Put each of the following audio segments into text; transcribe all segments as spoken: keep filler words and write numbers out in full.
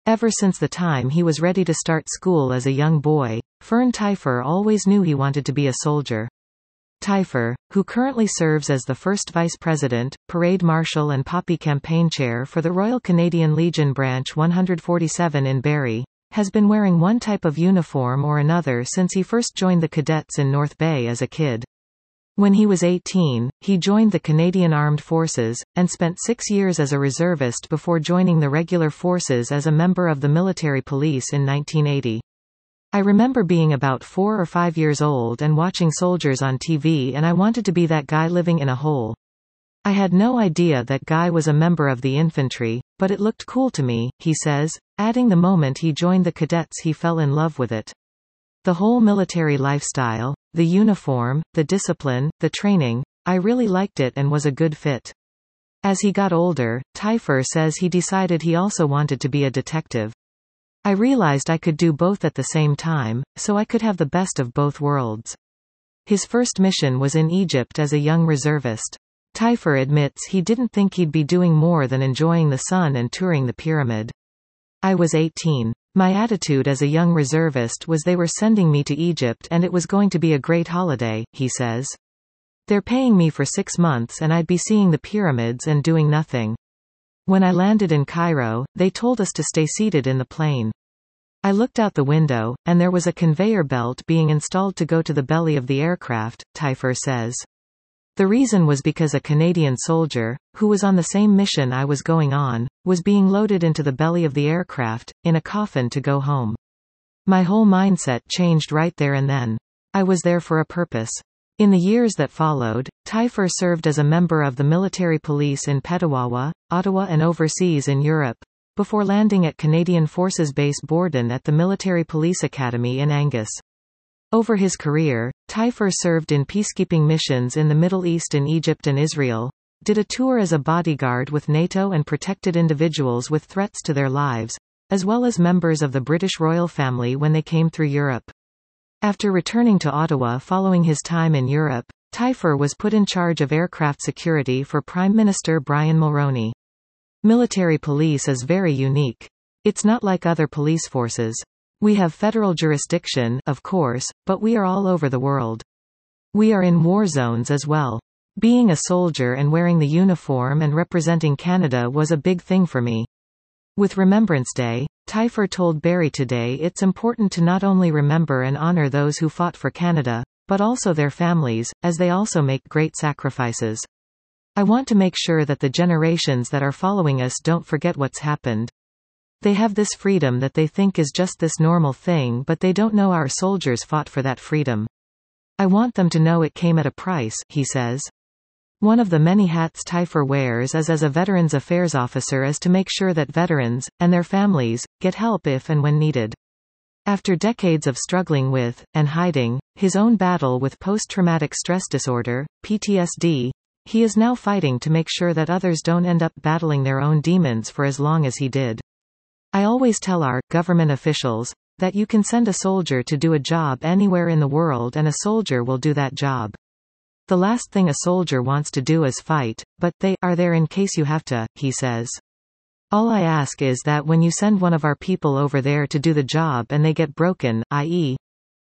Ever since the time he was ready to start school as a young boy, Fern Teifer always knew he wanted to be a soldier. Teifer, who currently serves as the first Vice President, Parade Marshal and Poppy Campaign Chair for the Royal Canadian Legion Branch one forty-seven in Barrie, has been wearing one type of uniform or another since he first joined the cadets in North Bay as a kid. When he was eighteen, he joined the Canadian Armed Forces, and spent six years as a reservist before joining the regular forces as a member of the military police in nineteen eighty. I remember being about four or five years old and watching soldiers on T V, and I wanted to be that guy living in a hole. I had no idea that guy was a member of the infantry, but it looked cool to me, he says, adding the moment he joined the cadets he fell in love with it. The whole military lifestyle, the uniform, the discipline, the training, I really liked it and was a good fit. As he got older, Teifer says he decided he also wanted to be a detective. I realized I could do both at the same time, so I could have the best of both worlds. His first mission was in Egypt as a young reservist. Teifer admits he didn't think he'd be doing more than enjoying the sun and touring the pyramid. I was eighteen. My attitude as a young reservist was they were sending me to Egypt and it was going to be a great holiday, he says. They're paying me for six months and I'd be seeing the pyramids and doing nothing. When I landed in Cairo, they told us to stay seated in the plane. I looked out the window, and there was a conveyor belt being installed to go to the belly of the aircraft, Teifer says. The reason was because a Canadian soldier, who was on the same mission I was going on, was being loaded into the belly of the aircraft, in a coffin to go home. My whole mindset changed right there and then. I was there for a purpose. In the years that followed, Teifer served as a member of the military police in Petawawa, Ottawa and overseas in Europe, before landing at Canadian Forces Base Borden at the Military Police Academy in Angus. Over his career, Teifer served in peacekeeping missions in the Middle East in Egypt and Israel, did a tour as a bodyguard with NATO and protected individuals with threats to their lives, as well as members of the British royal family when they came through Europe. After returning to Ottawa following his time in Europe, Teifer was put in charge of aircraft security for Prime Minister Brian Mulroney. Military police is very unique. It's not like other police forces. We have federal jurisdiction, of course, but we are all over the world. We are in war zones as well. Being a soldier and wearing the uniform and representing Canada was a big thing for me. With Remembrance Day, Teifer told Barrie Today it's important to not only remember and honor those who fought for Canada, but also their families, as they also make great sacrifices. I want to make sure that the generations that are following us don't forget what's happened. They have this freedom that they think is just this normal thing, but they don't know our soldiers fought for that freedom. I want them to know it came at a price, he says. One of the many hats Teifer wears is as a Veterans Affairs Officer is to make sure that veterans, and their families, get help if and when needed. After decades of struggling with, and hiding, his own battle with post-traumatic stress disorder, P T S D, he is now fighting to make sure that others don't end up battling their own demons for as long as he did. I always tell our government officials that you can send a soldier to do a job anywhere in the world and a soldier will do that job. The last thing a soldier wants to do is fight, but they are there in case you have to, he says. All I ask is that when you send one of our people over there to do the job and they get broken, that is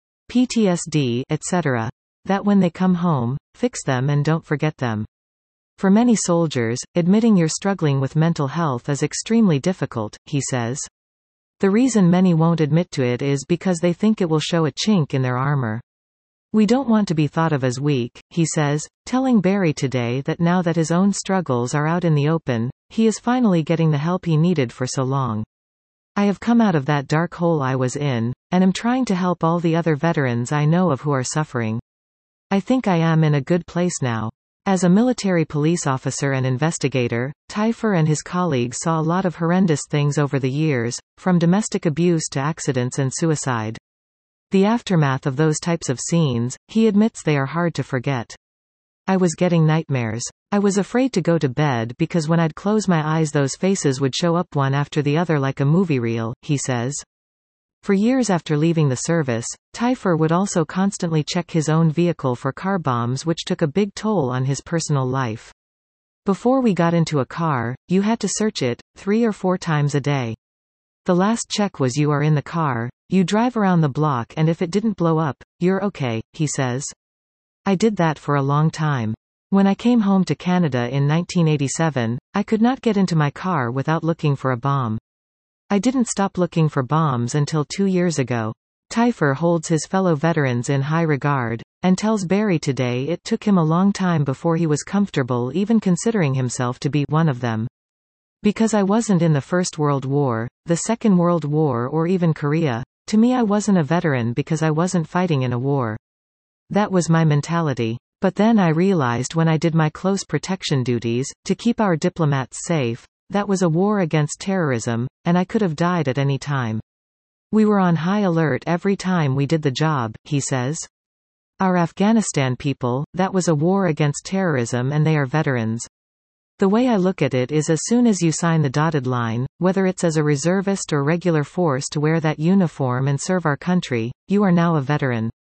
P T S D, et cetera, that when they come home, fix them and don't forget them. For many soldiers, admitting you're struggling with mental health is extremely difficult, he says. The reason many won't admit to it is because they think it will show a chink in their armor. We don't want to be thought of as weak, he says, telling Barrie Today that now that his own struggles are out in the open, he is finally getting the help he needed for so long. I have come out of that dark hole I was in, and am trying to help all the other veterans I know of who are suffering. I think I am in a good place now. As a military police officer and investigator, Teifer and his colleagues saw a lot of horrendous things over the years, from domestic abuse to accidents and suicide. The aftermath of those types of scenes, he admits they are hard to forget. I was getting nightmares. I was afraid to go to bed because when I'd close my eyes those faces would show up one after the other like a movie reel, he says. For years after leaving the service, Teifer would also constantly check his own vehicle for car bombs, which took a big toll on his personal life. Before we got into a car, you had to search it, three or four times a day. The last check was you are in the car, you drive around the block and if it didn't blow up, you're okay, he says. I did that for a long time. When I came home to Canada in nineteen eighty-seven, I could not get into my car without looking for a bomb. I didn't stop looking for bombs until two years ago. Teifer holds his fellow veterans in high regard, and tells Barry today it took him a long time before he was comfortable even considering himself to be one of them. Because I wasn't in the First World War, the Second World War or even Korea, to me I wasn't a veteran because I wasn't fighting in a war. That was my mentality. But then I realized when I did my close protection duties, to keep our diplomats safe, that was a war against terrorism, and I could have died at any time. We were on high alert every time we did the job, he says. Our Afghanistan people, that was a war against terrorism and they are veterans. The way I look at it is as soon as you sign the dotted line, whether it's as a reservist or regular force to wear that uniform and serve our country, you are now a veteran.